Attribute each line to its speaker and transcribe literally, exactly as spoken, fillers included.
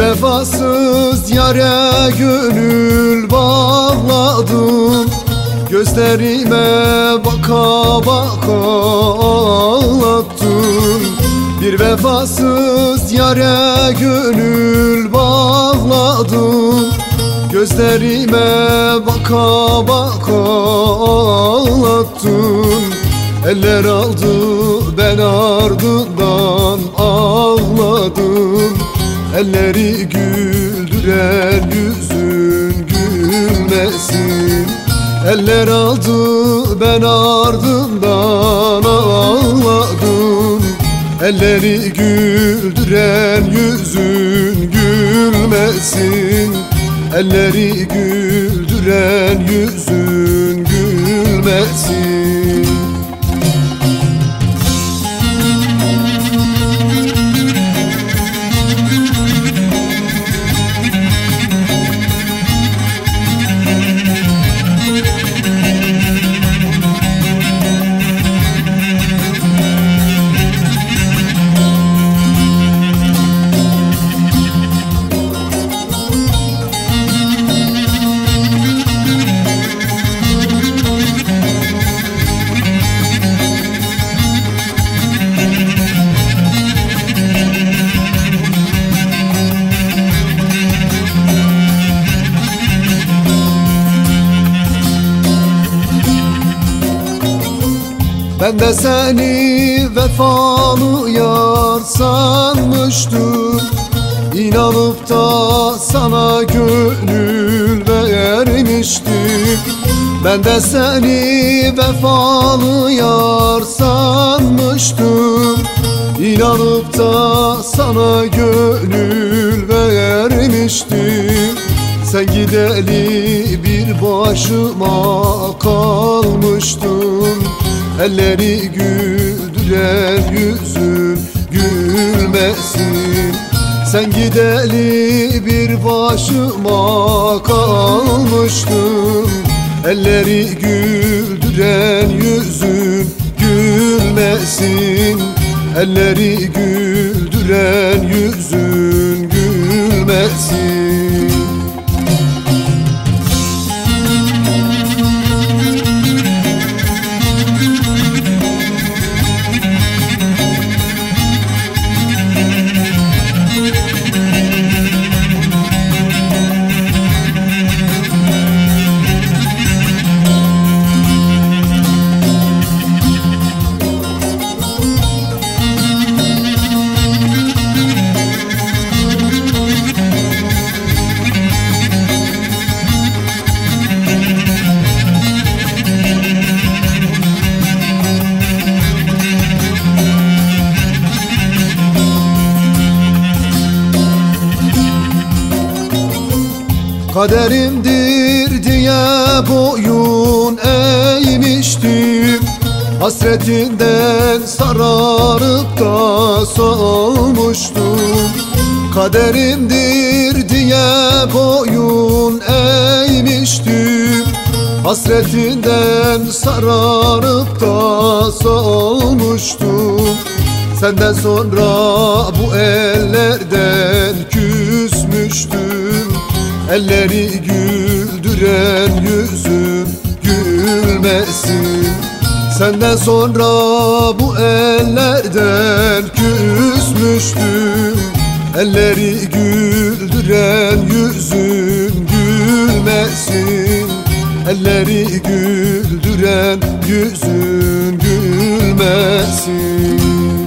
Speaker 1: vefasız yare gönül bağladım, gözlerime baka baka ağlattın. Bir vefasız yare gönül bağladım, gözlerime baka baka ağlattın. Eller aldı ben ardından ağladım. Elleri güldüren yüzün gülmesin. Eller aldı ben ardından ağladım. Elleri güldüren yüzün gülmesin. Elleri güldüren yüzün gülmesin. Ben de seni vefalı yar sanmıştım, İnanıp da sana gönül vermiştim. Ben de seni vefalı yar sanmıştım, İnanıp da sana gönül vermiştim. Sen gideli bir başıma kalmıştım. Elleri güldüren yüzün gülmesin. Sen gideli bir başıma kalmıştım. Elleri güldüren yüzün gülmesin. Elleri güldüren yüzün gülmesin. Kaderimdir diye boyun eğmiştim, hasretinden sararıp da solmuştum. Kaderimdir diye boyun eğmiştim, hasretinden sararıp da solmuştum. Senden sonra bu ellerden küsmüştüm. Elleri güldüren yüzün gülmesin. Senden sonra bu ellerden küsmüştüm. Elleri güldüren yüzün gülmesin. Elleri güldüren yüzün gülmesin.